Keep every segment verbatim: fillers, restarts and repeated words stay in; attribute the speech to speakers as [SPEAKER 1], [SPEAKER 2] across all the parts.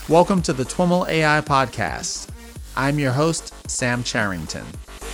[SPEAKER 1] Welcome to the TWIML A I Podcast. I'm your host, Sam Charrington.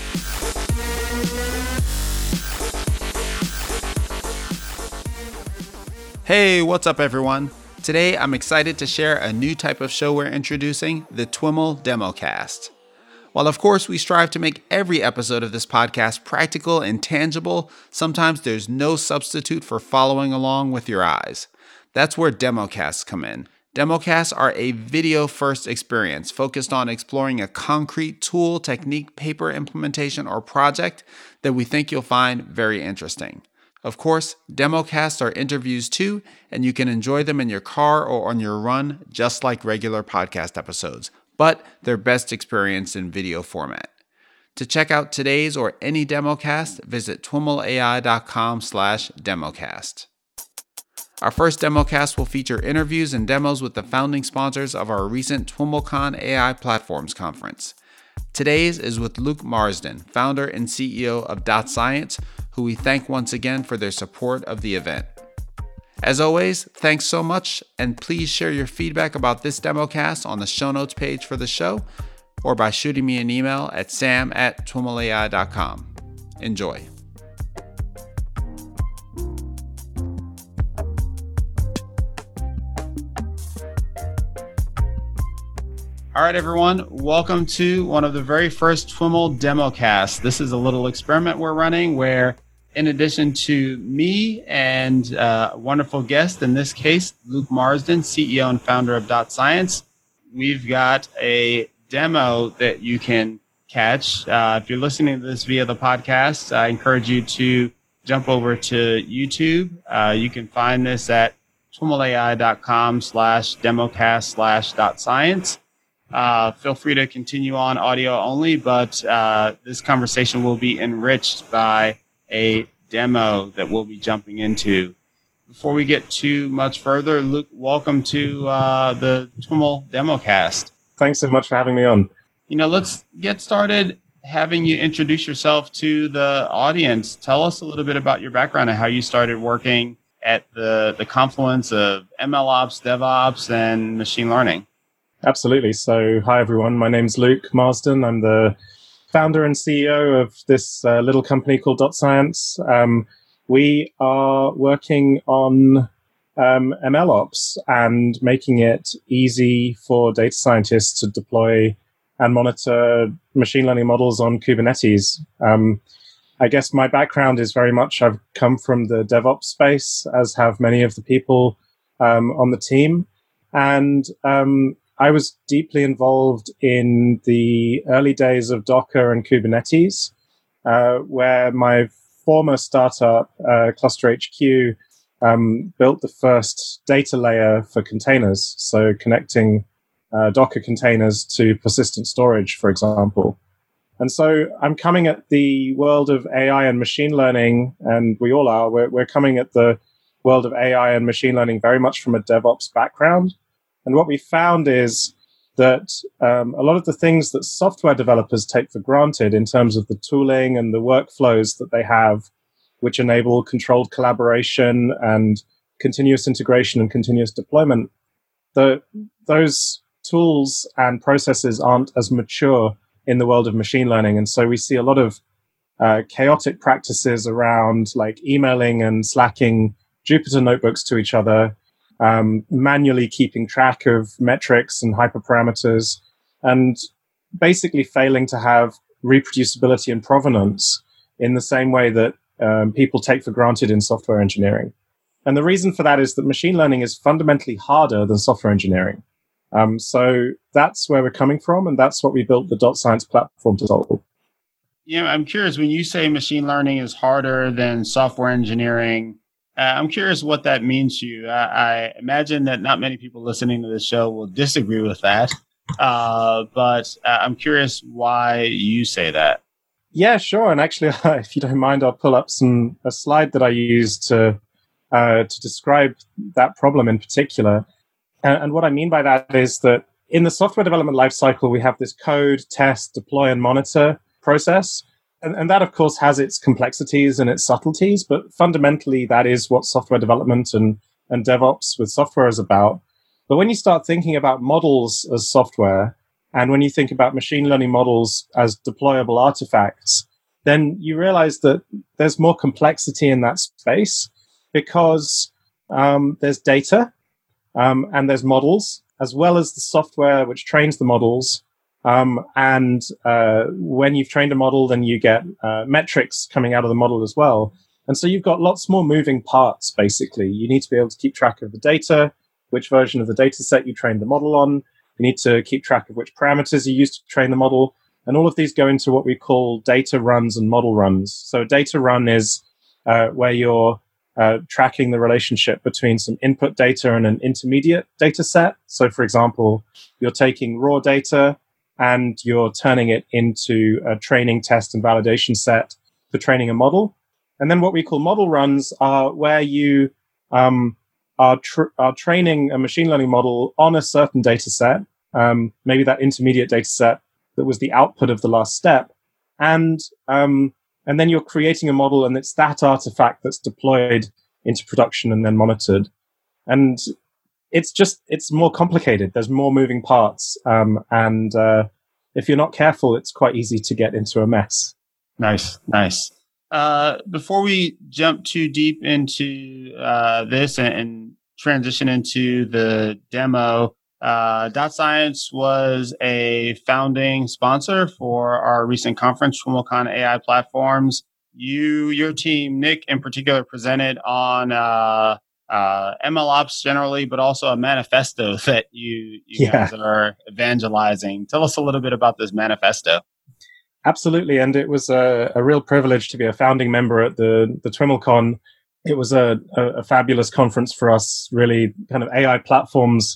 [SPEAKER 1] Hey, what's up everyone? Today I'm excited to share a new type of show we're introducing, the TWIML Democast. While of course we strive to make every episode of this podcast practical and tangible, sometimes there's no substitute for following along with your eyes. That's where Democasts come in. Democasts are a video-first experience focused on exploring a concrete tool, technique, paper implementation, or project that we think you'll find very interesting. Of course, Democasts are interviews too, and you can enjoy them in your car or on your run just like regular podcast episodes, but they're best experienced in video format. To check out today's or any Democast, visit twimlai.com slash democast. Our first Democast will feature interviews and demos with the founding sponsors of our recent TWIMLcon A I Platforms Conference. Today's is with Luke Marsden, founder and C E O of Dot Science, who we thank once again for their support of the event. As always, thanks so much, and please share your feedback about this Democast on the show notes page for the show, or by shooting me an email at sam at twimlai dot com. Enjoy. All right, everyone, welcome to one of the very first TWIML Democasts. This is a little experiment we're running where, in addition to me and uh, a wonderful guest, in this case, Luke Marsden, C E O and founder of Dot Science, we've got a demo that you can catch. Uh, if you're listening to this via the podcast, I encourage you to jump over to YouTube. Uh, you can find this at twimlai.com slash democast slash dot science. Uh, feel free to continue on audio only, but uh, this conversation will be enriched by a demo that we'll be jumping into. Before we get too much further, Luke, welcome to uh, the TWIML Democast.
[SPEAKER 2] Thanks so much for having me on.
[SPEAKER 1] You know, let's get started having you introduce yourself to the audience. Tell us a little bit about your background and how you started working at the, the confluence of MLOps, DevOps, and machine learning.
[SPEAKER 2] Absolutely. So, hi, everyone. My name's Luke Marsden. I'm the founder and C E O of this uh, little company called Dot Science. Um, we are working on um, MLOps and making it easy for data scientists to deploy and monitor machine learning models on Kubernetes. Um, I guess my background is very much I've come from the DevOps space, as have many of the people um, on the team. And um, I was deeply involved in the early days of Docker and Kubernetes, uh, where my former startup, uh, Cluster H Q, um, built the first data layer for containers, so connecting uh, Docker containers to persistent storage, for example. And so I'm coming at the world of A I and machine learning, and we all are, we're, we're coming at the world of A I and machine learning very much from a DevOps background. And what we found is that um, a lot of the things that software developers take for granted in terms of the tooling and the workflows that they have, which enable controlled collaboration and continuous integration and continuous deployment, the, those tools and processes aren't as mature in the world of machine learning. And so we see a lot of uh, chaotic practices around like emailing and slacking Jupyter notebooks to each other, Um, manually keeping track of metrics and hyperparameters, and basically failing to have reproducibility and provenance in the same way that um, people take for granted in software engineering. And the reason for that is that machine learning is fundamentally harder than software engineering. Um, so that's where we're coming from, and that's what we built the Dot Science platform to solve.
[SPEAKER 1] Yeah, I'm curious, when you say machine learning is harder than software engineering, Uh, I'm curious what that means to you. I, I imagine that not many people listening to this show will disagree with that, uh, but uh, I'm curious why you say that.
[SPEAKER 2] Yeah, sure. And actually, if you don't mind, I'll pull up some a slide that I used to uh, to describe that problem in particular. And, and what I mean by that is that in the software development lifecycle, we have this code, test, deploy, and monitor process. And, and that, of course, has its complexities and its subtleties, but fundamentally, that is what software development and, and DevOps with software is about. But when you start thinking about models as software, and when you think about machine learning models as deployable artifacts, then you realize that there's more complexity in that space because um, there's data um, and there's models, as well as the software which trains the models. Um, and uh, when you've trained a model, then you get uh, metrics coming out of the model as well. And so you've got lots more moving parts, basically. You need to be able to keep track of the data, which version of the data set you trained the model on. You need to keep track of which parameters you use to train the model. And all of these go into what we call data runs and model runs. So a data run is uh, where you're uh, tracking the relationship between some input data and an intermediate data set. So, for example, you're taking raw data and you're turning it into a training, test, and validation set for training a model. And then what we call model runs are where you um, are, tr- are training a machine learning model on a certain data set, um, maybe that intermediate data set that was the output of the last step. And um, and then you're creating a model, and it's that artifact that's deployed into production and then monitored. And it's just, it's more complicated. There's more moving parts. Um, and uh, if you're not careful, it's quite easy to get into a mess.
[SPEAKER 1] Nice, nice. Uh, before we jump too deep into uh, this and, and transition into the demo, uh, Dot Science was a founding sponsor for our recent conference, TWIMLcon A I Platforms. You, your team, Nick in particular, presented on uh, uh, MLOps generally, but also a manifesto that you, you
[SPEAKER 2] yeah.
[SPEAKER 1] guys are evangelizing. Tell us a little bit about this manifesto.
[SPEAKER 2] Absolutely, and it was a, a real privilege to be a founding member at the, the TWIMLcon. It was a, a, a fabulous conference for us, really. Kind of A I platforms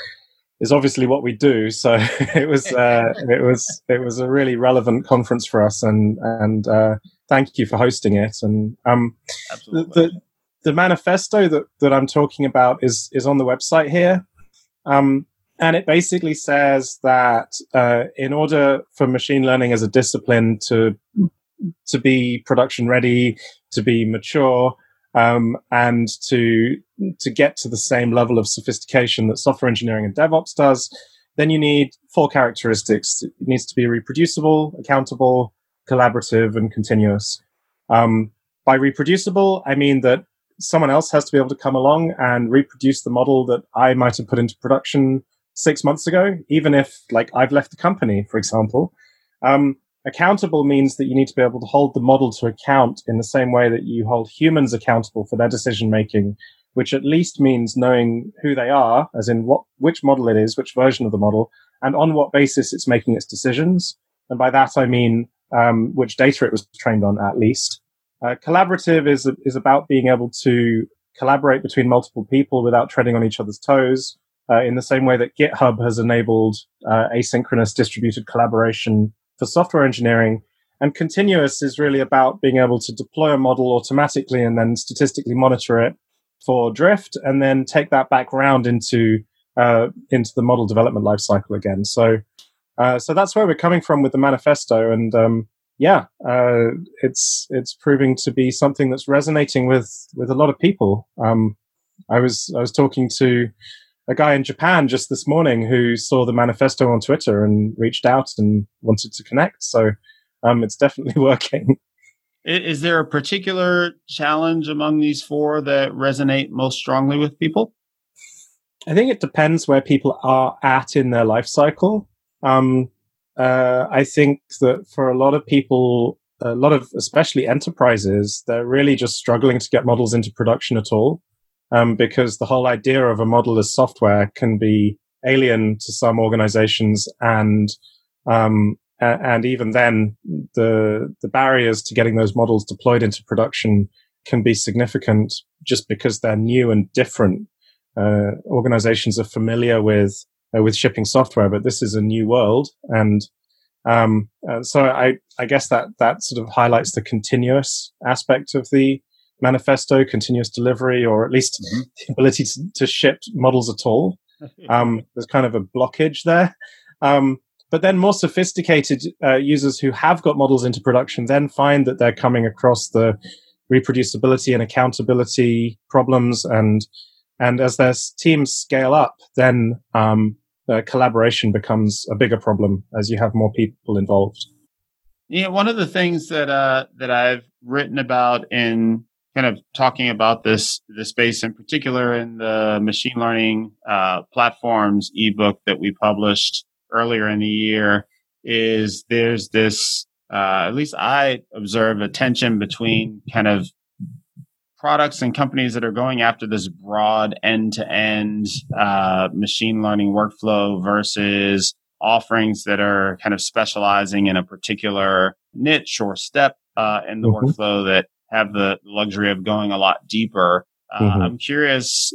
[SPEAKER 2] is obviously what we do, so it was uh, it was it was a really relevant conference for us, and and uh, thank you for hosting it. And um, the, the the manifesto that, that I'm talking about is is on the website here. Um, And it basically says that uh, in order for machine learning as a discipline to to be production ready, to be mature, um, and to to get to the same level of sophistication that software engineering and DevOps does, then you need four characteristics. It needs to be reproducible, accountable, collaborative, and continuous. Um, by reproducible, I mean that someone else has to be able to come along and reproduce the model that I might have put into production six months ago, even if, like, I've left the company, for example. Um, accountable means that you need to be able to hold the model to account in the same way that you hold humans accountable for their decision-making, which at least means knowing who they are, as in what which model it is, which version of the model, and on what basis it's making its decisions. And by that, I mean um, which data it was trained on, at least. Uh, collaborative is is about being able to collaborate between multiple people without treading on each other's toes, uh, in the same way that GitHub has enabled uh, asynchronous distributed collaboration for software engineering. And continuous is really about being able to deploy a model automatically and then statistically monitor it for drift, and then take that back round into uh, into the model development lifecycle again. So, uh, so that's where we're coming from with the manifesto, and um, yeah, uh, it's it's proving to be something that's resonating with with a lot of people. Um, I was I was talking to a guy in Japan just this morning who saw the manifesto on Twitter and reached out and wanted to connect. So, um, it's definitely working.
[SPEAKER 1] Is there a particular challenge among these four that resonate most strongly with people?
[SPEAKER 2] I think it depends where people are at in their life cycle. Um, uh, I think that for a lot of people, a lot of especially enterprises, they're really just struggling to get models into production at all, um, because the whole idea of a model as software can be alien to some organizations, and um, and even then, the the barriers to getting those models deployed into production can be significant just because they're new and different. Uh, organizations are familiar with uh, with shipping software, but this is a new world, and um, uh, so I, I guess that that sort of highlights the continuous aspect of the manifesto, continuous delivery, or at least mm-hmm. the ability to, to ship models at all. Um, there's kind of a blockage there. Um, But then more sophisticated uh, users who have got models into production then find that they're coming across the reproducibility and accountability problems, and And as their teams scale up, then um, the collaboration becomes a bigger problem as you have more people involved.
[SPEAKER 1] Yeah, one of the things that uh, that I've written about in kind of talking about this this space in particular in the machine learning uh, platforms ebook that we published earlier in the year is there's this uh, at least I observe a tension between kind of products and companies that are going after this broad end-to-end uh, machine learning workflow versus offerings that are kind of specializing in a particular niche or step uh, in the mm-hmm. workflow that have the luxury of going a lot deeper. Uh, mm-hmm. I'm curious,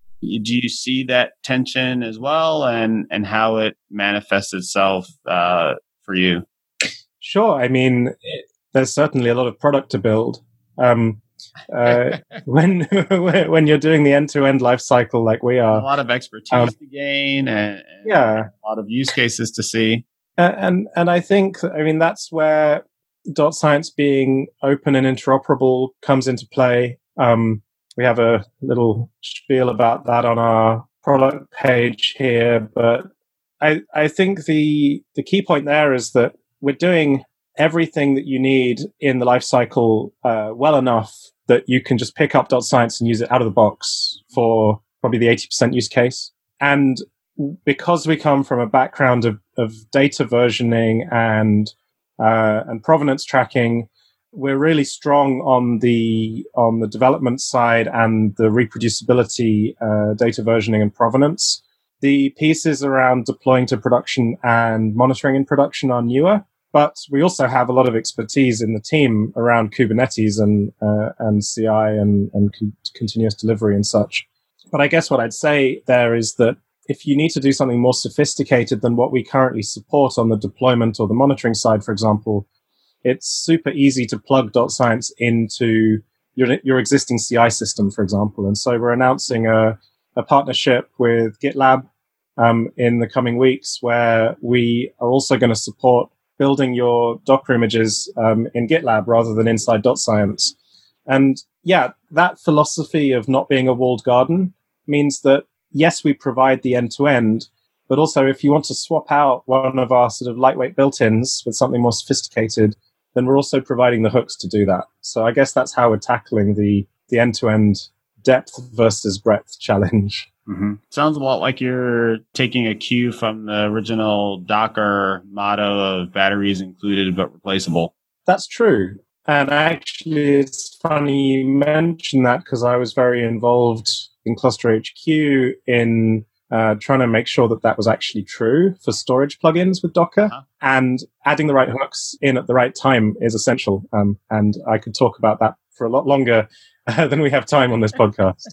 [SPEAKER 1] do you see that tension as well, and and how it manifests itself uh, for you?
[SPEAKER 2] Sure. I mean, it, there's certainly a lot of product to build. Um, uh, when when you're doing the end-to-end life cycle like we are,
[SPEAKER 1] a lot of expertise um, to gain, and, and
[SPEAKER 2] yeah,
[SPEAKER 1] a lot of use cases to see.
[SPEAKER 2] Uh, and and I think, I mean, that's where Dot Science being open and interoperable comes into play. Um, we have a little spiel about that on our product page here, but I I think the the key point there is that we're doing everything that you need in the life cycle uh, well enough that you can just pick up Dot Science and use it out of the box for probably the eighty percent use case. And because we come from a background of, of data versioning and uh, and provenance tracking, we're really strong on the on the development side and the reproducibility, uh, data versioning and provenance. The pieces around deploying to production and monitoring in production are newer. But we also have a lot of expertise in the team around Kubernetes and uh, and C I and, and con- continuous delivery and such. But I guess what I'd say there is that if you need to do something more sophisticated than what we currently support on the deployment or the monitoring side, for example, it's super easy to plug Dot Science into your your existing C I system, for example. And so we're announcing a, a partnership with GitLab um, in the coming weeks, where we are also going to support building your Docker images um, in GitLab rather than inside Dot Science. And yeah, that philosophy of not being a walled garden means that, yes, we provide the end-to-end, but also if you want to swap out one of our sort of lightweight built-ins with something more sophisticated, then we're also providing the hooks to do that. So I guess that's how we're tackling the, the end-to-end depth versus breadth challenge.
[SPEAKER 1] Mm-hmm. Sounds a lot like you're taking a cue from the original Docker motto of batteries included but replaceable.
[SPEAKER 2] That's true. And actually, it's funny you mention that because I was very involved in Cluster H Q in uh, trying to make sure that that was actually true for storage plugins with Docker. Uh-huh. And adding the right hooks in at the right time is essential. Um, and I could talk about that for a lot longer uh, than we have time on this podcast.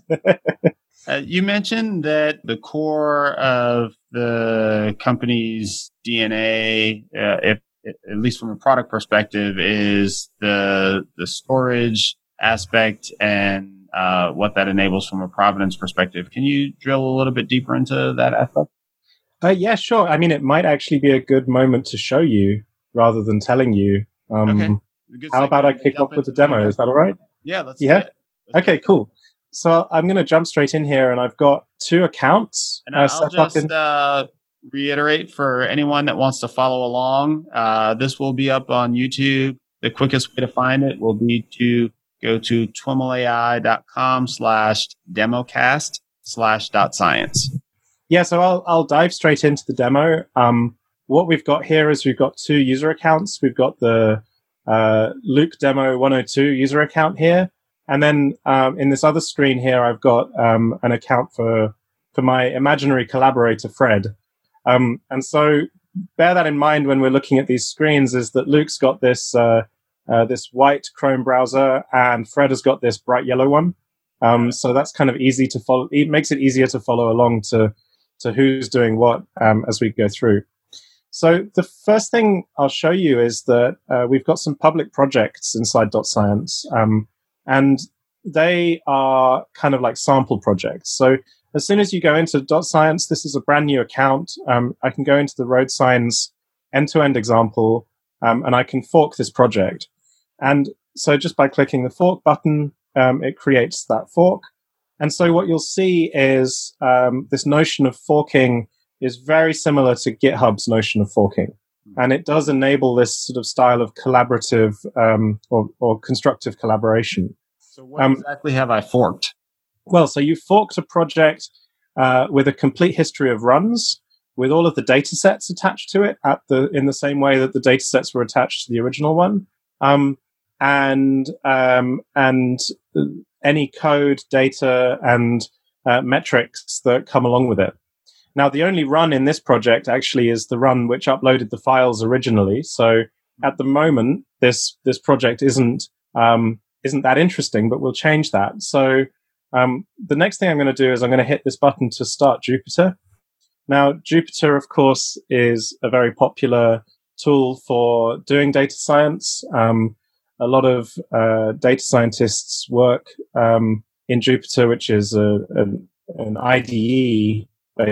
[SPEAKER 1] Uh, you mentioned that the core of the company's D N A, uh, if, at least from a product perspective, is the the storage aspect and uh, what that enables from a provenance perspective. Can you drill a little bit deeper into that aspect?
[SPEAKER 2] Uh, yeah, sure. I mean, it might actually be a good moment to show you rather than telling you. Um, okay. How about I kick off with the demo? Is that all right?
[SPEAKER 1] Yeah, let's
[SPEAKER 2] yeah.
[SPEAKER 1] do it. Let's
[SPEAKER 2] okay, cool. So I'm going to jump straight in here, and I've got two accounts.
[SPEAKER 1] And I'll uh, just in- uh, reiterate for anyone that wants to follow along, uh, this will be up on YouTube. The quickest way to find it will be to go to twimlai.com slash democast slash dot science.
[SPEAKER 2] Yeah, so I'll I'll dive straight into the demo. Um, what we've got here is we've got two user accounts. We've got the uh, Luke Demo one oh two user account here. And then um, in this other screen here, I've got um, an account for for my imaginary collaborator, Fred. Um, and so bear that in mind when we're looking at these screens, is that Luke's got this uh, uh, this white Chrome browser, and Fred has got this bright yellow one. Um, so that's kind of easy to follow. It makes it easier to follow along to to who's doing what um, as we go through. So the first thing I'll show you is that uh, we've got some public projects inside Dot Science. Um, And they are kind of like sample projects. So as soon as you go into Dot Science, this is a brand new account. Um, I can go into the road signs end-to-end example, um, and I can fork this project. And so just by clicking the fork button, um, it creates that fork. And so what you'll see is um, this notion of forking is very similar to GitHub's notion of forking. And it does enable this sort of style of collaborative um, or, or constructive collaboration.
[SPEAKER 1] So what um, exactly have I forked?
[SPEAKER 2] Well, so you forked a project uh, with a complete history of runs, with all of the data sets attached to it at the in the same way that the data sets were attached to the original one. Um, and um, and any code, data, and uh, metrics that come along with it. Now, the only run in this project actually is the run which uploaded the files originally. So at the moment, this this project isn't um, isn't that interesting, but we'll change that. So um, the next thing I'm going to do is I'm going to hit this button to start Jupyter. Now, Jupyter, of course, is a very popular tool for doing data science. Um, a lot of uh, data scientists work um, in Jupyter, which is a, a, an I D E,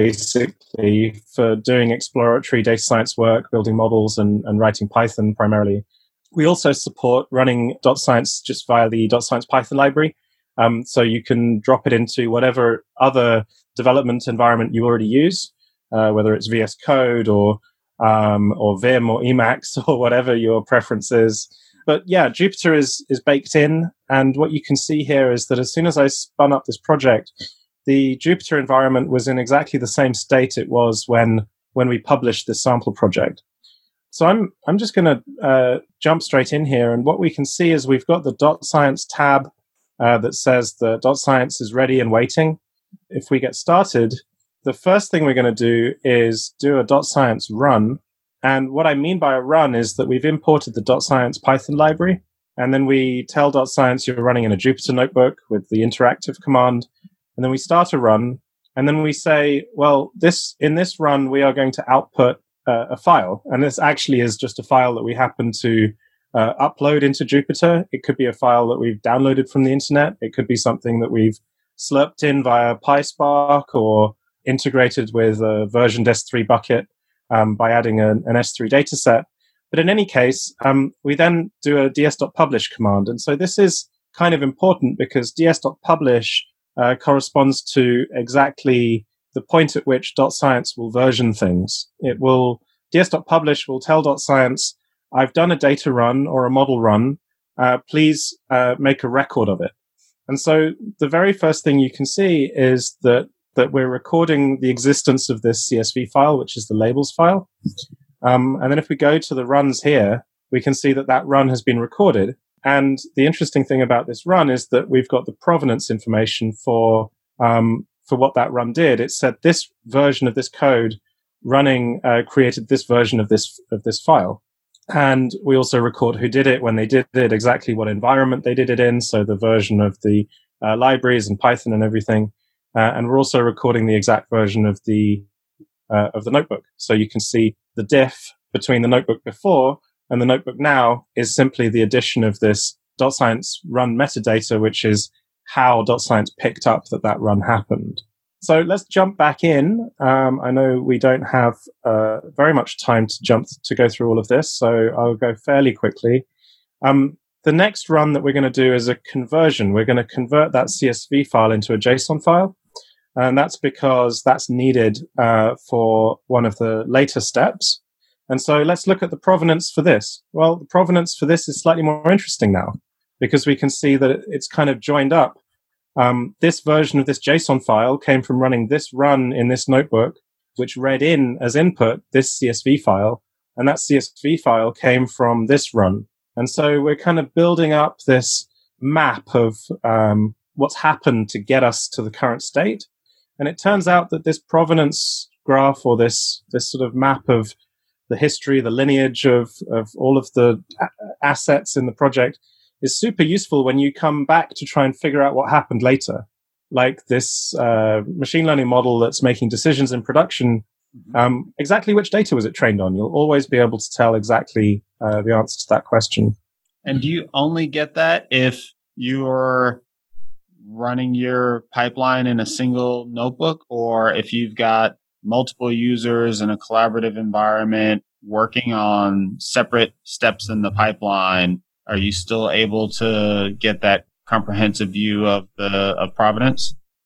[SPEAKER 2] basically, for doing exploratory data science work, building models, and, and writing Python primarily. We also support running .science just via the .science Python library. Um, so you can drop it into whatever other development environment you already use, uh, whether it's V S Code or um, or Vim or Emacs or whatever your preference is. But yeah, Jupyter is is baked in. And what you can see here is that as soon as I spun up this project, the Jupyter environment was in exactly the same state it was when when we published this sample project. So I'm I'm just going to uh, jump straight in here, and what we can see is we've got the .science tab uh, that says the .science is ready and waiting. If we get started, the first thing we're going to do is do a .science run, and what I mean by a run is that we've imported the .science Python library, and then we tell .science you're running in a Jupyter notebook with the interactive command. And then we start a run, and then we say, well, this in this run, we are going to output uh, a file. And this actually is just a file that we happen to uh, upload into Jupyter. It could be a file that we've downloaded from the internet. It could be something that we've slurped in via PySpark or integrated with a versioned S three bucket um, by adding an, an S three dataset. But in any case, um, we then do a ds.publish command. And so this is kind of important because ds.publish Uh, corresponds to exactly the point at which .science will version things. It will, ds.publish will tell .science, I've done a data run or a model run, uh, please uh, make a record of it. And so the very first thing you can see is that, that we're recording the existence of this C S V file, which is the labels file. Um, and then if we go to the runs here, we can see that that run has been recorded. And the interesting thing about this run is that we've got the provenance information for um, for what that run did. It said this version of this code running uh, created this version of this of this file, and we also record who did it, when they did it, exactly what environment they did it in, so the version of the uh, libraries and Python and everything. Uh, and we're also recording the exact version of the uh, of the notebook, so you can see the diff between the notebook before and the notebook now is simply the addition of this .science run metadata, which is how .science picked up that that run happened. So let's jump back in. Um, I know we don't have uh, very much time to jump to go through all of this, so I'll go fairly quickly. Um, the next run that we're going to do is a conversion. We're going to convert that C S V file into a JSON file, and that's because that's needed uh, for one of the later steps. And so let's look at the provenance for this. Well, the provenance for this is slightly more interesting now because we can see that it's kind of joined up. Um, this version of this JSON file came from running this run in this notebook, which read in as input this C S V file. And that C S V file came from this run. And so we're kind of building up this map of um, what's happened to get us to the current state. And it turns out that this provenance graph, or this, this sort of map of the history, the lineage of, of all of the a- assets in the project, is super useful when you come back to try and figure out what happened later. Like this uh, machine learning model that's making decisions in production, um, exactly which data was it trained on? You'll always be able to tell exactly uh, the answer to that question.
[SPEAKER 1] And do you only get that if you're running your pipeline in a single notebook, or if you've got multiple users in a collaborative environment working on separate steps in the pipeline, are you still able to get that comprehensive view of the of provenance?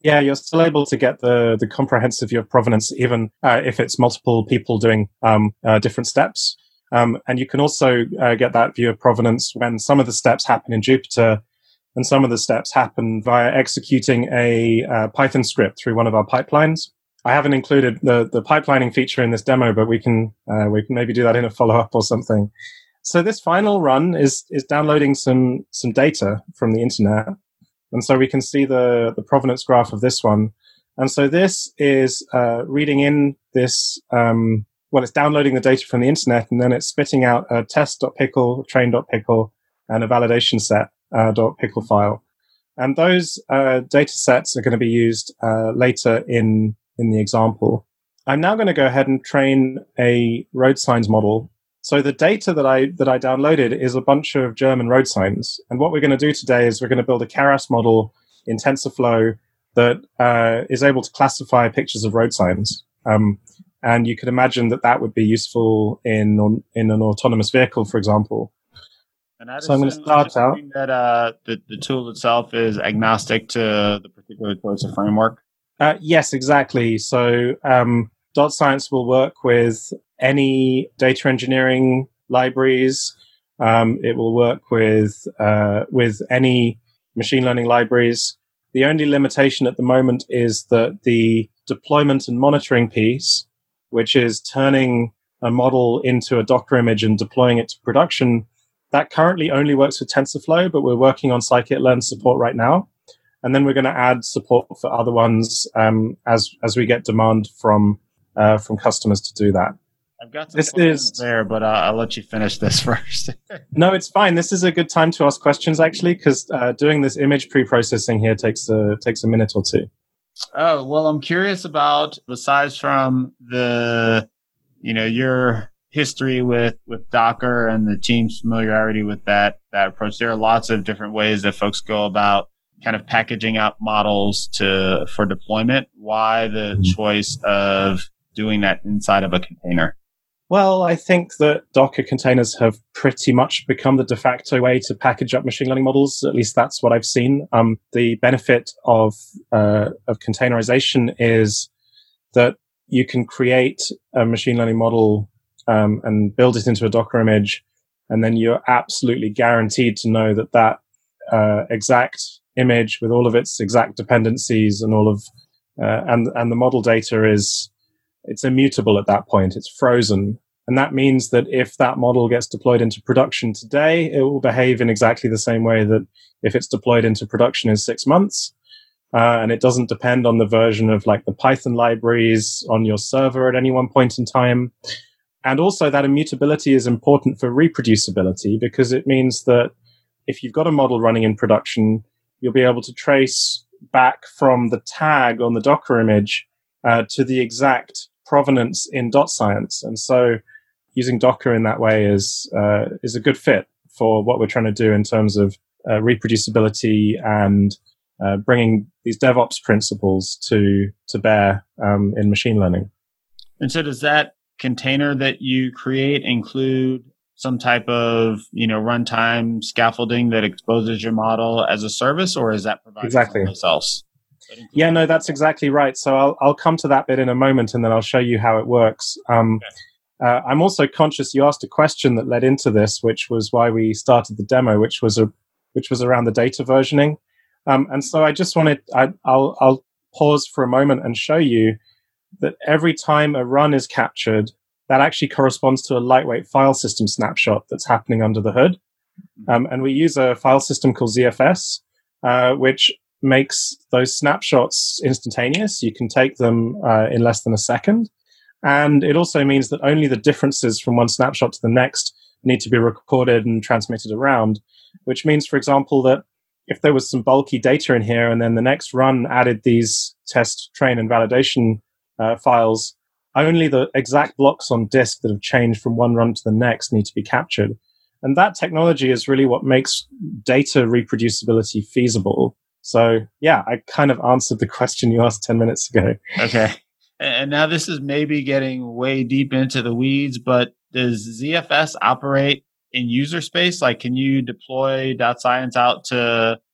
[SPEAKER 2] Yeah, you're still able to get the, the comprehensive view of provenance, even uh, if it's multiple people doing um, uh, different steps. Um, and you can also uh, get that view of provenance when some of the steps happen in Jupyter and some of the steps happen via executing a uh, Python script through one of our pipelines. I haven't included the, the pipelining feature in this demo, but we can uh, we can maybe do that in a follow-up or something. So this final run is is downloading some some data from the internet. And so we can see the, the provenance graph of this one. And so this is uh, reading in this, um, well, it's downloading the data from the internet, and then it's spitting out a test.pickle, train.pickle, and a validation set uh, .pickle file. And those uh, data sets are going to be used uh, later in, in the example. I'm now going to go ahead and train a road signs model. So the data that I that I downloaded is a bunch of German road signs. And what we're going to do today is we're going to build a Keras model in TensorFlow that uh, is able to classify pictures of road signs. Um, and you can imagine that that would be useful in in an autonomous vehicle, for example.
[SPEAKER 1] And I'd
[SPEAKER 2] so I'm going to start out
[SPEAKER 1] that uh, the, the tool itself is agnostic to the particular choice of framework.
[SPEAKER 2] Uh, yes, exactly. So um, Dot Science will work with any data engineering libraries. Um, it will work with uh, with any machine learning libraries. The only limitation at the moment is that the deployment and monitoring piece, which is turning a model into a Docker image and deploying it to production, that currently only works with TensorFlow, but we're working on scikit-learn support right now. And then we're going to add support for other ones um, as as we get demand from uh, from customers to do that.
[SPEAKER 1] I've got some this questions is, there, but uh, I'll let you finish this first.
[SPEAKER 2] No, it's fine. This is a good time to ask questions, actually, because uh, doing this image pre-processing here takes a, takes a minute or two.
[SPEAKER 1] Oh, well, I'm curious about, besides from the, you know, your history with, with Docker and the team's familiarity with that, that approach, there are lots of different ways that folks go about kind of packaging out models to for deployment. Why the mm-hmm. choice of doing that inside of a container?
[SPEAKER 2] Well, I think that Docker containers have pretty much become the de facto way to package up machine learning models. At least that's what I've seen. Um, the benefit of uh, of containerization is that you can create a machine learning model um, and build it into a Docker image, and then you're absolutely guaranteed to know that that uh, exact image with all of its exact dependencies and all of uh, and and the model data is it's immutable at that point. It's frozen. And that means that if that model gets deployed into production today, it will behave in exactly the same way that if it's deployed into production in six months. Uh, and it doesn't depend on the version of like the Python libraries on your server at any one point in time. And also that immutability is important for reproducibility, because it means that if you've got a model running in production, you'll be able to trace back from the tag on the Docker image uh, to the exact provenance in Dot Science. And so using Docker in that way is uh, is a good fit for what we're trying to do in terms of uh, reproducibility and uh, bringing these DevOps principles to to bear um, in machine learning.
[SPEAKER 1] And so does that container that you create include some type of, you know, runtime scaffolding that exposes your model as a service, or is that provided
[SPEAKER 2] exactly.
[SPEAKER 1] someplace else?
[SPEAKER 2] Yeah, no, that's exactly right. So I'll I'll come to that bit in a moment, and then I'll show you how it works. Um, okay. uh, I'm also conscious you asked a question that led into this, which was why we started the demo, which was a which was around the data versioning. Um, and so I just wanted I, I'll I'll pause for a moment and show you that every time a run is captured, that actually corresponds to a lightweight file system snapshot that's happening under the hood. Um, and we use a file system called Z F S, uh, which makes those snapshots instantaneous. You can take them uh, in less than a second. And it also means that only the differences from one snapshot to the next need to be recorded and transmitted around, which means, for example, that if there was some bulky data in here and then the next run added these test, train, and validation uh, files, only the exact blocks on disk that have changed from one run to the next need to be captured. And that technology is really what makes data reproducibility feasible. So, yeah, I kind of answered the question you asked ten minutes ago.
[SPEAKER 1] Okay. And now this is maybe getting way deep into the weeds, but does Z F S operate in user space? Like, can you deploy Dot Science out to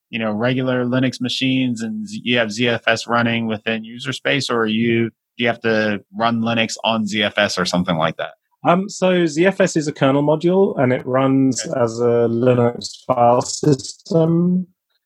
[SPEAKER 1] you know, regular Linux machines and you have Z F S running within user space, or are you, do you have to run Linux on Z F S or something like that?
[SPEAKER 2] Um, so Z F S is a kernel module, and it runs okay. as a Linux file system.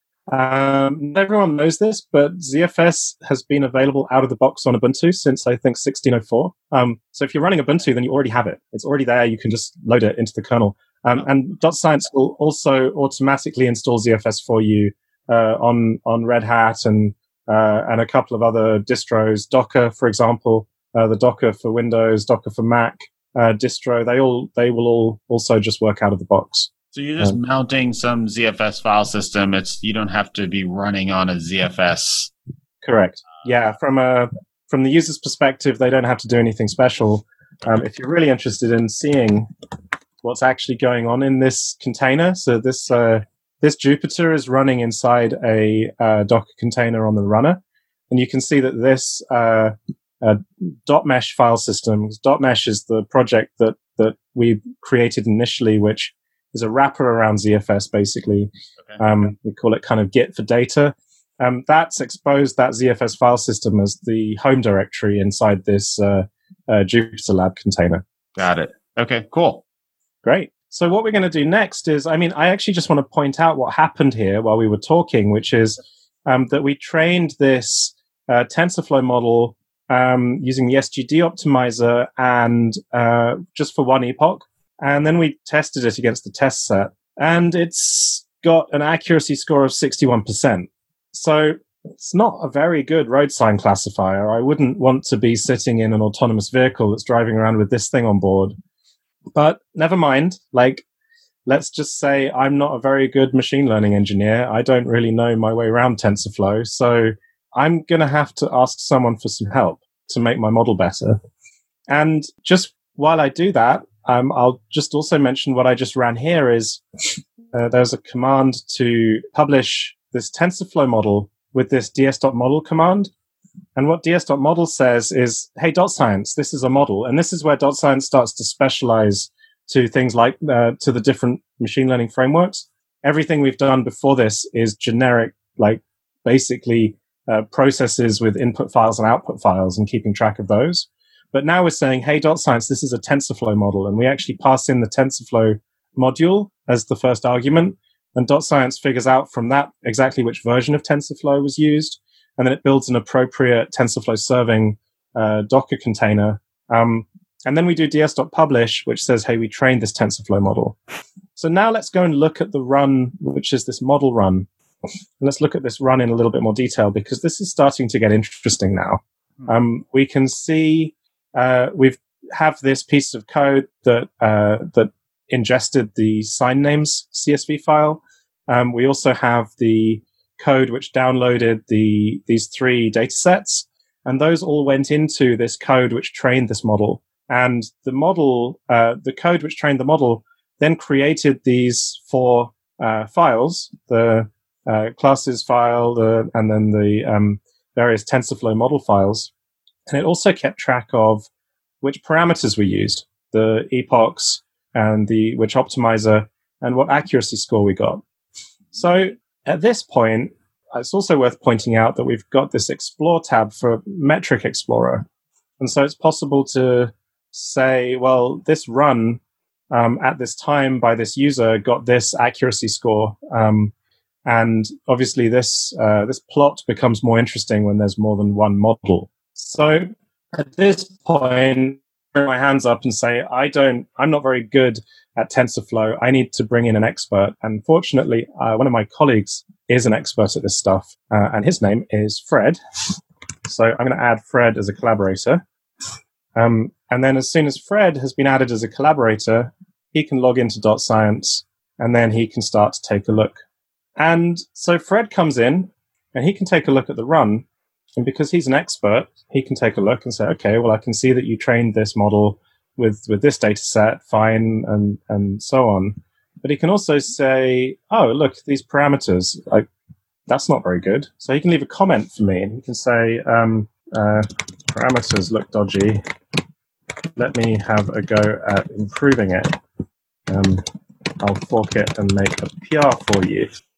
[SPEAKER 2] Um, not everyone knows this, but Z F S has been available out of the box on Ubuntu since, I think, sixteen oh four. Um, so if you're running Ubuntu, then you already have it. It's already there. You can just load it into the kernel. Um, and .science will also automatically install Z F S for you uh, on on Red Hat and uh, and a couple of other distros. Docker, for example, uh, the Docker for Windows, Docker for Mac uh, distro. They all they will all also just work out of the box.
[SPEAKER 1] So you're just um, mounting some Z F S file system. It's you don't have to be running on a Z F S.
[SPEAKER 2] Correct. Yeah, from a from the user's perspective, they don't have to do anything special. Um, if you're really interested in seeing what's actually going on in this container, so this uh, this Jupyter is running inside a uh, Docker container on the runner, and you can see that this uh, uh, .mesh file system. .mesh is the project that that we created initially, which is a wrapper around Z F S, basically. Okay. Um, we call it kind of Git for data. Um, that's exposed that Z F S file system as the home directory inside this uh, uh, JupyterLab container.
[SPEAKER 1] Got it. Okay, cool.
[SPEAKER 2] Great. So what we're going to do next is, I mean, I actually just want to point out what happened here while we were talking, which is um, that we trained this uh, TensorFlow model um, using the S G D optimizer and uh, just for one epoch. And then we tested it against the test set, and it's got an accuracy score of sixty-one percent. So it's not a very good road sign classifier. I wouldn't want to be sitting in an autonomous vehicle that's driving around with this thing on board. But never mind. Like, let's just say I'm not a very good machine learning engineer. I don't really know my way around TensorFlow. So I'm going to have to ask someone for some help to make my model better. And just while I do that, Um, I'll just also mention what I just ran here is uh, there's a command to publish this TensorFlow model with this ds.model command. And what ds.model says is, hey, .science, this is a model. And this is where .science starts to specialize to things like uh, to the different machine learning frameworks. Everything we've done before this is generic, like basically uh, processes with input files and output files and keeping track of those. But now we're saying, hey, .science, this is a TensorFlow model. And we actually pass in the TensorFlow module as the first argument. And .science figures out from that exactly which version of TensorFlow was used. And then it builds an appropriate TensorFlow serving uh, Docker container. Um, and then we do ds.publish, which says, hey, we trained this TensorFlow model. So now let's go and look at the run, which is this model run. And let's look at this run in a little bit more detail, because this is starting to get interesting now. Um, we can see uh, we have this piece of code that uh, that ingested the sign names C S V file. Um, we also have the code which downloaded the these three data sets, and those all went into this code which trained this model. And the model, uh, the code which trained the model, then created these four uh, files: the uh, classes file, the, and then the um, various TensorFlow model files. And it also kept track of which parameters we used, the epochs and the which optimizer, and what accuracy score we got. So at this point, it's also worth pointing out that we've got this Explore tab for Metric Explorer. And so it's possible to say, well, this run um, at this time by this user got this accuracy score. Um, and obviously this uh, this plot becomes more interesting when there's more than one model. So at this point, I throw my hands up and say, I don't, I'm not very good at TensorFlow. I need to bring in an expert. And fortunately, uh, one of my colleagues is an expert at this stuff, uh, and his name is Fred. So I'm going to add Fred as a collaborator. Um, and then as soon as Fred has been added as a collaborator, he can log into .science, and then he can start to take a look. And so Fred comes in, and he can take a look at the run. And because he's an expert, he can take a look and say, okay, well, I can see that you trained this model with, with this data set, fine, and, and so on. But he can also say, oh, look, these parameters, like, that's not very good. So he can leave a comment for me, and he can say, um, uh, parameters look dodgy. Let me have a go at improving it. Um, I'll fork it and make a P R for you.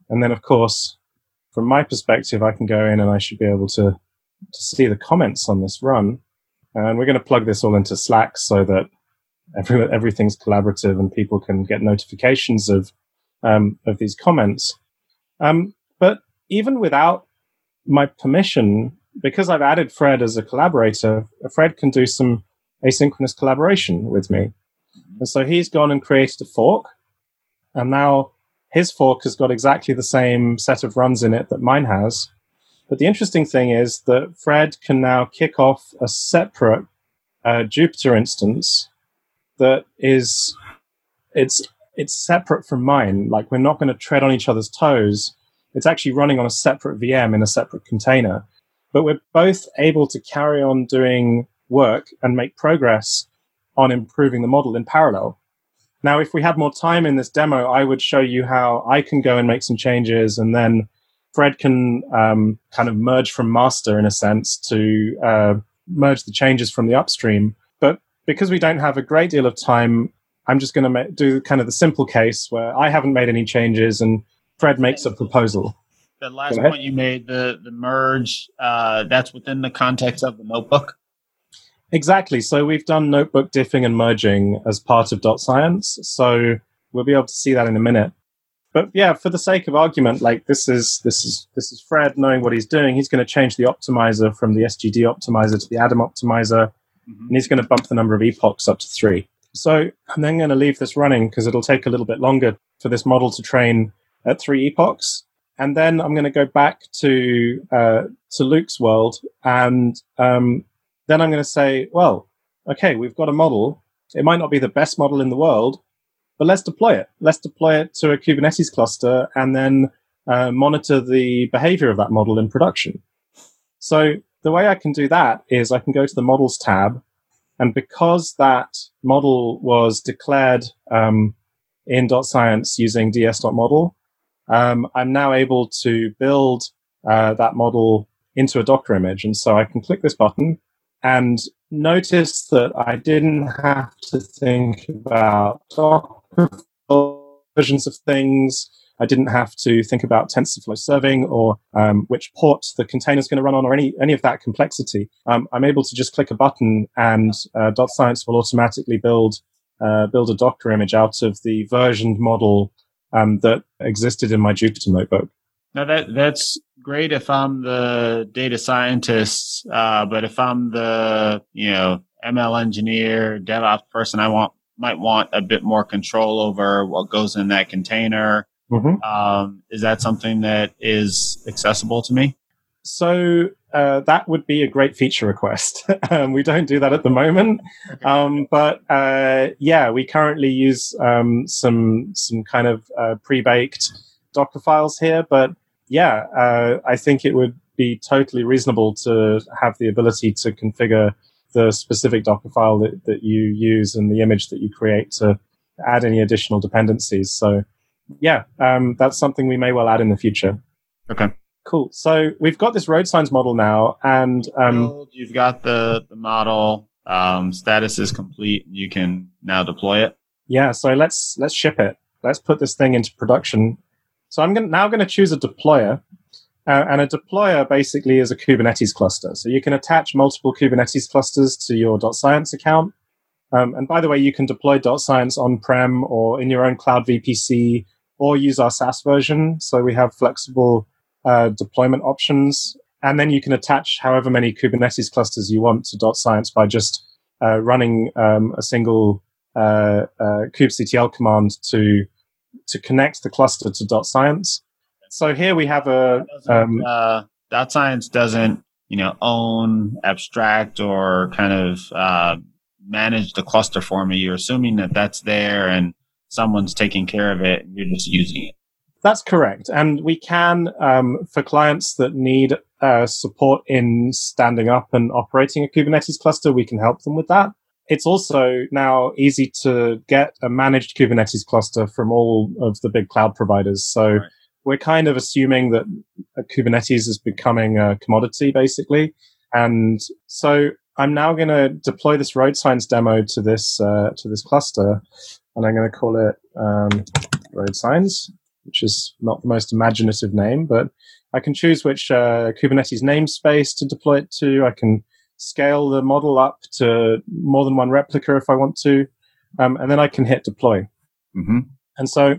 [SPEAKER 2] And then, of course, from my perspective, I can go in and I should be able to, to see the comments on this run. And we're going to plug this all into Slack so that every, everything's collaborative and people can get notifications of um, of these comments. Um, but even without my permission, because I've added Fred as a collaborator, Fred can do some asynchronous collaboration with me. And so he's gone and created a fork. And now his fork has got exactly the same set of runs in it that mine has. But the interesting thing is that Fred can now kick off a separate uh, Jupyter instance that is, it's it's separate from mine. Like, we're not going to tread on each other's toes. It's actually running on a separate V M in a separate container. But we're both able to carry on doing work and make progress on improving the model in parallel. Now, if we had more time in this demo, I would show you how I can go and make some changes, and then Fred can um, kind of merge from master, in a sense, to uh, merge the changes from the upstream. But because we don't have a great deal of time, I'm just going to ma- do kind of the simple case where I haven't made any changes and Fred makes a proposal.
[SPEAKER 1] The last point you made, the, the merge, uh, that's within the context of the notebook?
[SPEAKER 2] Exactly. So we've done notebook diffing and merging as part of .science. So we'll be able to see that in a minute. But yeah, for the sake of argument, like this is this is this is Fred knowing what he's doing. He's going to change the optimizer from the S G D optimizer to the Adam optimizer, mm-hmm. and he's going to bump the number of epochs up to three. So I'm then going to leave this running because it'll take a little bit longer for this model to train at three epochs. And then I'm going to go back to uh, to Luke's world, and um, then I'm going to say, well, okay, we've got a model. It might not be the best model in the world, but let's deploy it. Let's deploy it to a Kubernetes cluster and then uh, monitor the behavior of that model in production. So the way I can do that is I can go to the Models tab, and because that model was declared um, in .science using ds.model, um, I'm now able to build uh, that model into a Docker image. And so I can click this button and notice that I didn't have to think about Docker versions of things. I didn't have to think about TensorFlow serving or um, which port the container is going to run on or any any of that complexity. Um, I'm able to just click a button and uh, .science will automatically build uh, build a Docker image out of the versioned model um, that existed in my Jupyter notebook.
[SPEAKER 1] Now that that's great if I'm the data scientist, uh, but if I'm the you know M L engineer, DevOps person, I want might want a bit more control over what goes in that container. Mm-hmm. Um, is that something that is accessible to me?
[SPEAKER 2] So uh, that would be a great feature request. um, we don't do that at the moment, okay. um, but uh, yeah, we currently use um, some some kind of uh, pre-baked Docker files here. But yeah, uh, I think it would be totally reasonable to have the ability to configure the specific Docker file that, that you use and the image that you create to add any additional dependencies. So yeah, um, that's something we may well add in the future.
[SPEAKER 1] Okay.
[SPEAKER 2] Cool. So we've got this road signs model now, and um,
[SPEAKER 1] you've got the, the model, um, status is complete. You can now deploy it.
[SPEAKER 2] Yeah. So let's let's ship it. Let's put this thing into production. So I'm gonna, now going to choose a deployer, uh, and a deployer basically is a Kubernetes cluster. So you can attach multiple Kubernetes clusters to your .science account. Um, and by the way, you can deploy .science on-prem or in your own cloud V P C, or use our SaaS version. So we have flexible uh, deployment options. And then you can attach however many Kubernetes clusters you want to .science by just uh, running um, a single uh, uh, kubectl command to to connect the cluster to .science. So here we have a... Um,
[SPEAKER 1] uh, .science doesn't, you know, own, abstract, or kind of uh, manage the cluster for me. You're assuming that that's there and someone's taking care of it and you're just using it.
[SPEAKER 2] That's correct. And we can, um, for clients that need uh, support in standing up and operating a Kubernetes cluster, we can help them with that. It's also now easy to get a managed Kubernetes cluster from all of the big cloud providers. So right. We're kind of assuming that Kubernetes is becoming a commodity, basically. And so I'm now going to deploy this road signs demo to this uh, to this cluster, and I'm going to call it um, road signs. which is not the most imaginative name, but I can choose which uh, Kubernetes namespace to deploy it to. I can scale the model up to more than one replica if I want to, um, and then I can hit deploy.
[SPEAKER 1] Mm-hmm.
[SPEAKER 2] And so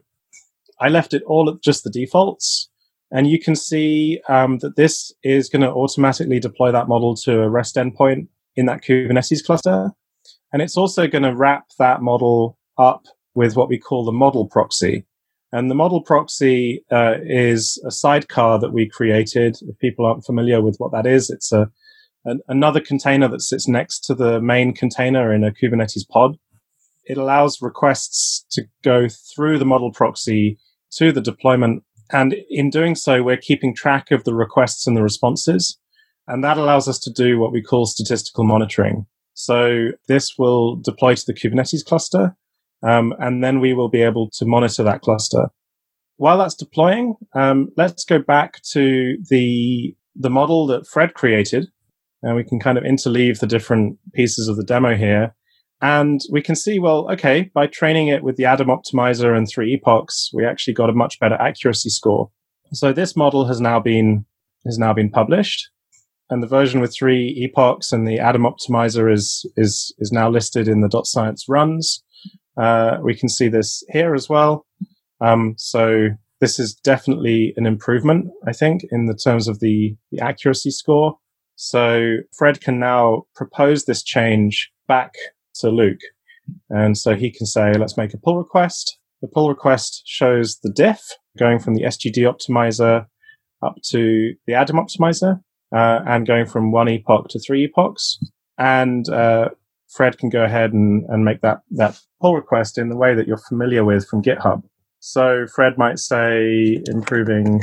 [SPEAKER 2] I left it all at just the defaults, and you can see um, that this is going to automatically deploy that model to a REST endpoint in that Kubernetes cluster. And it's also going to wrap that model up with what we call the model proxy. And the model proxy uh, is a sidecar that we created. If people aren't familiar with what that is, it's a an, another container that sits next to the main container in a Kubernetes pod. It allows requests to go through the model proxy to the deployment. And in doing so, we're keeping track of the requests and the responses. And that allows us to do what we call statistical monitoring. So this will deploy to the Kubernetes cluster, um, and then we will be able to monitor that cluster. While that's deploying, um, let's go back to the the model that Fred created, and we can kind of interleave the different pieces of the demo here. And we can see, well, okay, by training it with the Adam optimizer and three epochs, we actually got a much better accuracy score. So this model has now been has now been published. And the version with three epochs and the Adam optimizer is is is now listed in the .science runs. Uh, we can see this here as well. Um, so this is definitely an improvement, I think, in the terms of the, the accuracy score. So Fred can now propose this change back to Luke. And so he can say, let's make a pull request. The pull request shows the diff going from the S G D optimizer up to the Adam optimizer. Uh, and going from one epoch to three epochs. And uh, Fred can go ahead and, and make that, that pull request in the way that you're familiar with from GitHub. So Fred might say, improving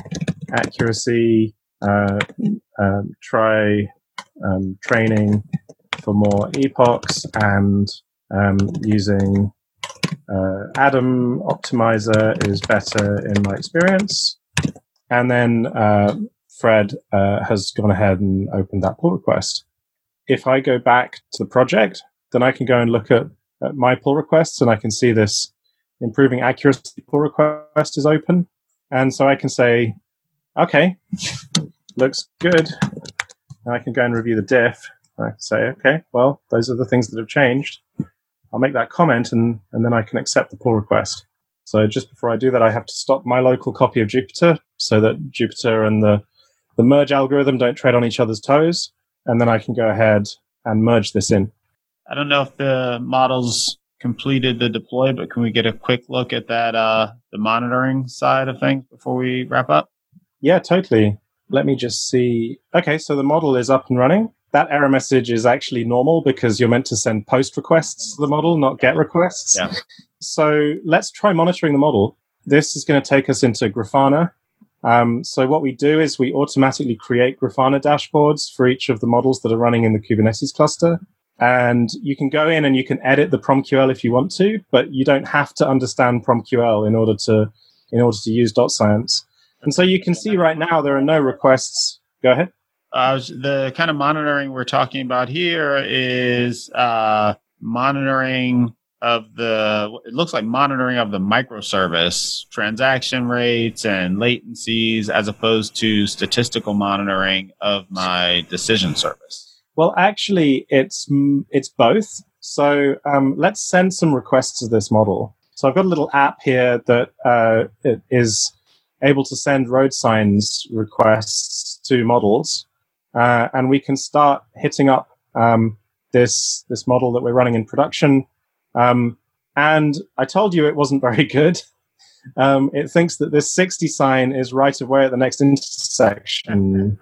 [SPEAKER 2] accuracy, uh, um, try um, training for more epochs, and um, using uh, Adam optimizer is better in my experience. And then uh, Fred uh, has gone ahead and opened that pull request. If I go back to the project, then I can go and look at, at my pull requests, and I can see this improving accuracy pull request is open. And so I can say, okay, looks good. And I can go and review the diff. I can say, okay, well, those are the things that have changed. I'll make that comment, and, and then I can accept the pull request. So just before I do that, I have to stop my local copy of Jupyter so that Jupyter and the The merge algorithm don't tread on each other's toes, and then I can go ahead and merge this in.
[SPEAKER 1] I don't know if the model's completed the deploy, but can we get a quick look at that, uh, the monitoring side of things before we wrap up?
[SPEAKER 2] Yeah, totally. Let me just see. Okay, so the model is up and running. That error message is actually normal because you're meant to send post requests to the model, not get requests.
[SPEAKER 1] Yeah.
[SPEAKER 2] So let's try monitoring the model. This is going to take us into Grafana. Um, so what we do is we automatically create Grafana dashboards for each of the models that are running in the Kubernetes cluster. And you can go in and you can edit the PromQL if you want to, but you don't have to understand PromQL in order to in order to use .science. And so you can see right now there are no requests. Go ahead.
[SPEAKER 1] Uh, the kind of monitoring we're talking about here is uh, monitoring of the, it looks like monitoring of the microservice transaction rates and latencies, as opposed to statistical monitoring of my decision service.
[SPEAKER 2] Well, actually, it's it's both. So um, let's send some requests to this model. So I've got a little app here that uh, it is able to send road signs requests to models, uh, and we can start hitting up um, this this model that we're running in production. Um, and I told you it wasn't very good. Um, it thinks that this sixty sign is right of way at the next intersection.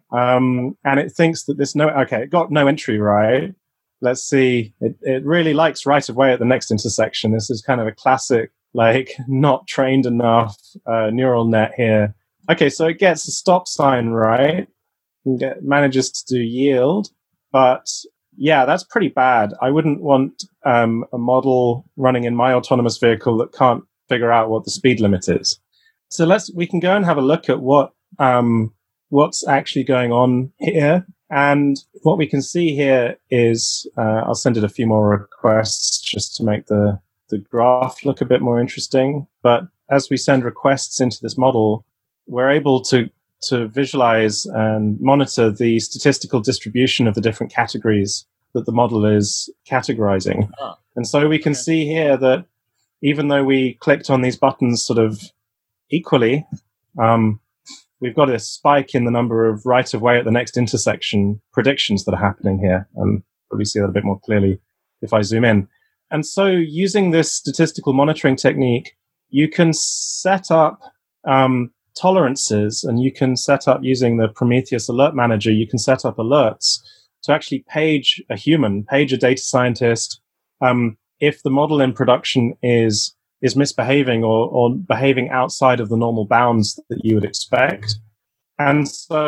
[SPEAKER 2] um, and it thinks that this no, okay, it got no entry right. Let's see. It, it really likes right of way at the next intersection. This is kind of a classic, like, not trained enough uh, neural net here. Okay, so it gets a stop sign right, and get, manages to do yield, but yeah, that's pretty bad. I wouldn't want um, a model running in my autonomous vehicle that can't figure out what the speed limit is. So let's we can go and have a look at what um, what's actually going on here. And what we can see here is, uh, I'll send it a few more requests just to make the, the graph look a bit more interesting. But as we send requests into this model, we're able to to visualize and monitor the statistical distribution of the different categories that the model is categorizing. Oh. And so we can okay. see here that even though we clicked on these buttons sort of equally, um, we've got a spike in the number of right-of-way at the next intersection predictions that are happening here. And probably see that a bit more clearly if I zoom in. And so using this statistical monitoring technique, you can set up um, tolerances, and you can set up, using the Prometheus Alert Manager, you can set up alerts to actually page a human, page a data scientist, um, if the model in production is is misbehaving or, or behaving outside of the normal bounds that you would expect. And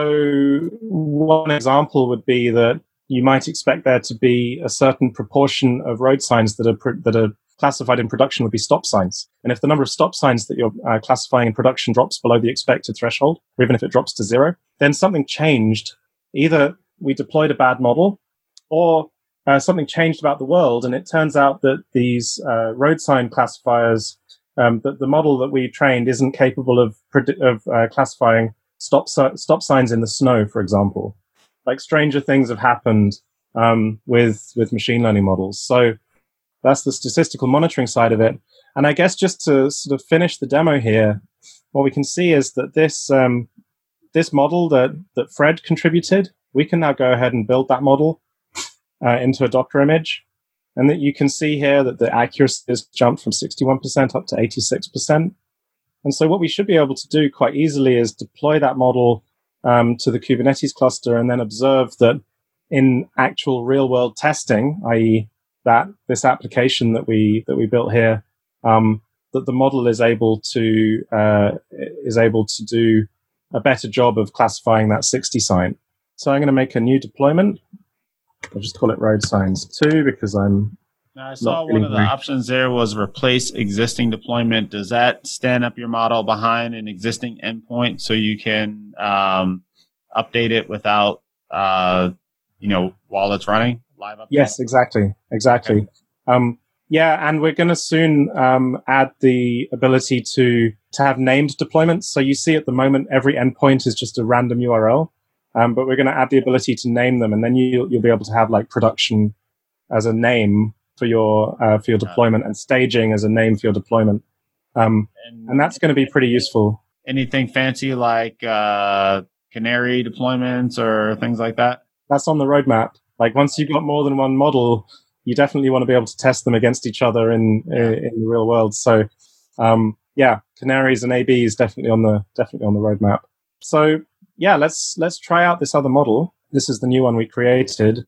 [SPEAKER 2] so one example would be that you might expect there to be a certain proportion of road signs that are pr- that are classified in production would be stop signs. And if the number of stop signs that you're uh, classifying in production drops below the expected threshold, or even if it drops to zero, then something changed. Either we deployed a bad model, or uh, something changed about the world. And it turns out that these uh, road sign classifiers, um, that the model that we trained isn't capable of predi- of uh, classifying stop si- stop signs in the snow, for example. Like, stranger things have happened um, with with machine learning models. So that's the statistical monitoring side of it. And I guess just to sort of finish the demo here, what we can see is that this um, this model that that Fred contributed, we can now go ahead and build that model uh, into a Docker image. And that you can see here that the accuracy has jumped from sixty-one percent up to eighty-six percent. And so what we should be able to do quite easily is deploy that model um, to the Kubernetes cluster, and then observe that in actual real-world testing, that is that this application that we that we built here, um, that the model is able to uh, is able to do a better job of classifying that sixty sign. So I'm going to make a new deployment. I'll just call it road signs two because I'm.
[SPEAKER 1] Now, I saw one of the options there was replace existing deployment. Does that stand up your model behind an existing endpoint so you can um, update it without, uh, you know, while it's running? Live update?
[SPEAKER 2] Yes, exactly. Exactly. Okay. Um, yeah, and we're going to soon um, add the ability to, to have named deployments. So you see at the moment, every endpoint is just a random U R L, um, but we're going to add the ability to name them. And then you, you'll be able to have like production as a name for your uh, for your deployment, and staging as a name for your deployment. Um, and, and that's going to be pretty useful.
[SPEAKER 1] Anything fancy like uh, canary deployments or things like that?
[SPEAKER 2] That's on the roadmap. Like, once you've got more than one model, you definitely want to be able to test them against each other in yeah. in, in the real world. So, um, yeah, canaries and A Bs definitely on the definitely on the roadmap. So, yeah, let's let's try out this other model. This is the new one we created,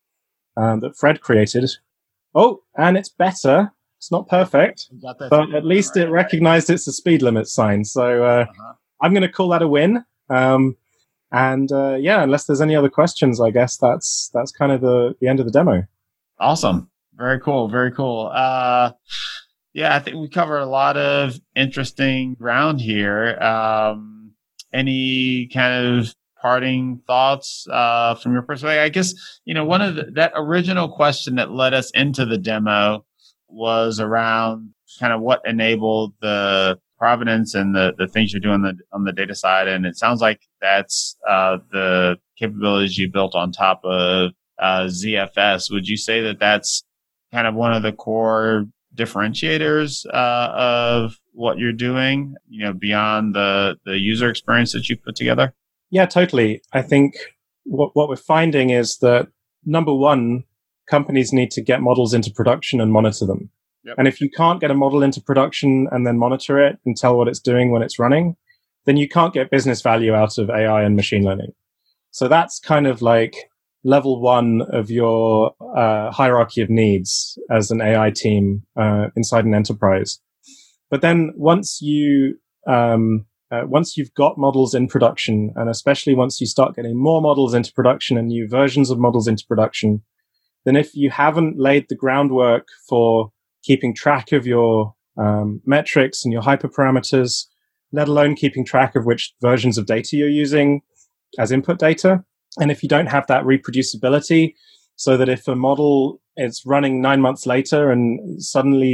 [SPEAKER 2] um, that Fred created. Oh, and it's better. It's not perfect, but at least right, it recognized right. it's a speed limit sign. So uh, uh-huh. I'm going to call that a win. Um, and uh, yeah, unless there's any other questions, I guess that's that's kind of the, the end of the demo.
[SPEAKER 1] Awesome. Very cool. Very cool. Uh, yeah, I think we covered a lot of interesting ground here. Um, any kind of parting thoughts uh, from your perspective? I guess, you know, one of the, that original question that led us into the demo was around kind of what enabled the provenance and the, the things you're doing the, on the data side. And it sounds like that's uh, the capabilities you built on top of uh, Z F S. Would you say that that's kind of one of the core differentiators uh, of what you're doing, you know, beyond the, the user experience that you put together?
[SPEAKER 2] Yeah, totally. I think what, what we're finding is that, number one, companies need to get models into production and monitor them. Yep. And if you can't get a model into production and then monitor it and tell what it's doing when it's running, then you can't get business value out of A I and machine learning. So that's kind of like level one of your uh, hierarchy of needs as an A I team uh, inside an enterprise. But then once you... Um, Uh, once you've got models in production, and especially once you start getting more models into production and new versions of models into production, then if you haven't laid the groundwork for keeping track of your um, metrics and your hyperparameters, let alone keeping track of which versions of data you're using as input data, and if you don't have that reproducibility, so that if a model is running nine months later and suddenly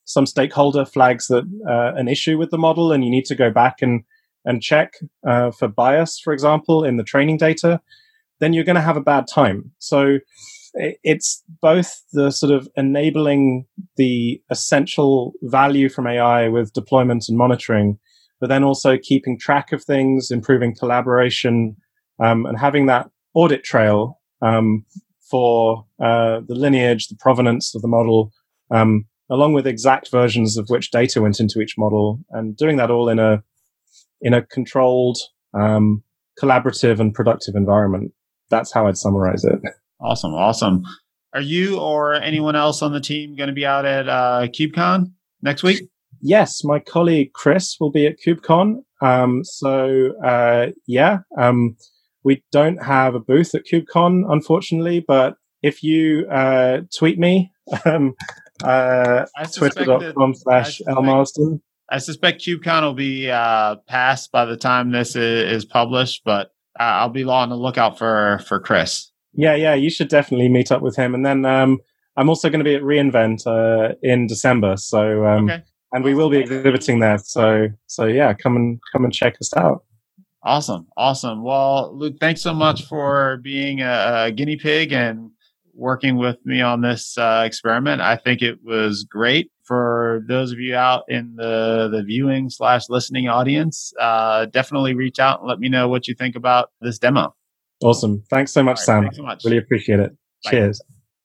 [SPEAKER 2] some stakeholder flags that uh, an issue with the model, and you need to go back and and check uh, for bias, for example, in the training data, then you're going to have a bad time. So it's both the sort of enabling the essential value from A I with deployment and monitoring, but then also keeping track of things, improving collaboration, um, and having that audit trail um, for uh, the lineage, the provenance of the model, um, along with exact versions of which data went into each model, and doing that all in a in a controlled, um, collaborative, and productive environment. That's how I'd summarize it.
[SPEAKER 1] Awesome, awesome. Are you or anyone else on the team going to be out at uh, KubeCon next week?
[SPEAKER 2] Yes, my colleague Chris will be at KubeCon. Um, so, uh, yeah, um, we don't have a booth at KubeCon, unfortunately, but if you uh, tweet me, um, uh, twitter.com slash lmarsden.
[SPEAKER 1] I suspect KubeCon will be uh, passed by the time this is, is published, but uh, I'll be on the lookout for, for Chris.
[SPEAKER 2] Yeah, yeah, you should definitely meet up with him. And then um, I'm also going to be at reInvent uh, in December. So, um, okay. And we will be exhibiting there. So, so yeah, come and come and check us out.
[SPEAKER 1] Awesome, awesome. Well, Luke, thanks so much for being a, a guinea pig and working with me on this uh, experiment. I think it was great. For those of you out in the, the viewing slash listening audience, uh, definitely reach out and let me know what you think about this demo.
[SPEAKER 2] Awesome. Thanks so much, right, Sam.
[SPEAKER 1] Thanks so much.
[SPEAKER 2] Really appreciate it. Bye. Cheers.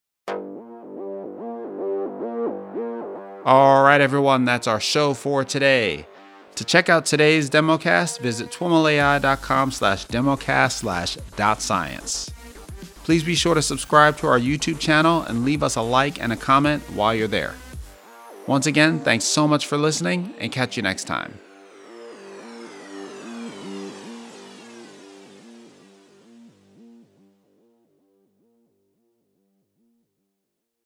[SPEAKER 1] All right, everyone. That's our show for today. To check out today's DemoCast, visit twimlai.com slash democast slash dot science. Please be sure to subscribe to our YouTube channel and leave us a like and a comment while you're there. Once again, thanks so much for listening, and catch you next time.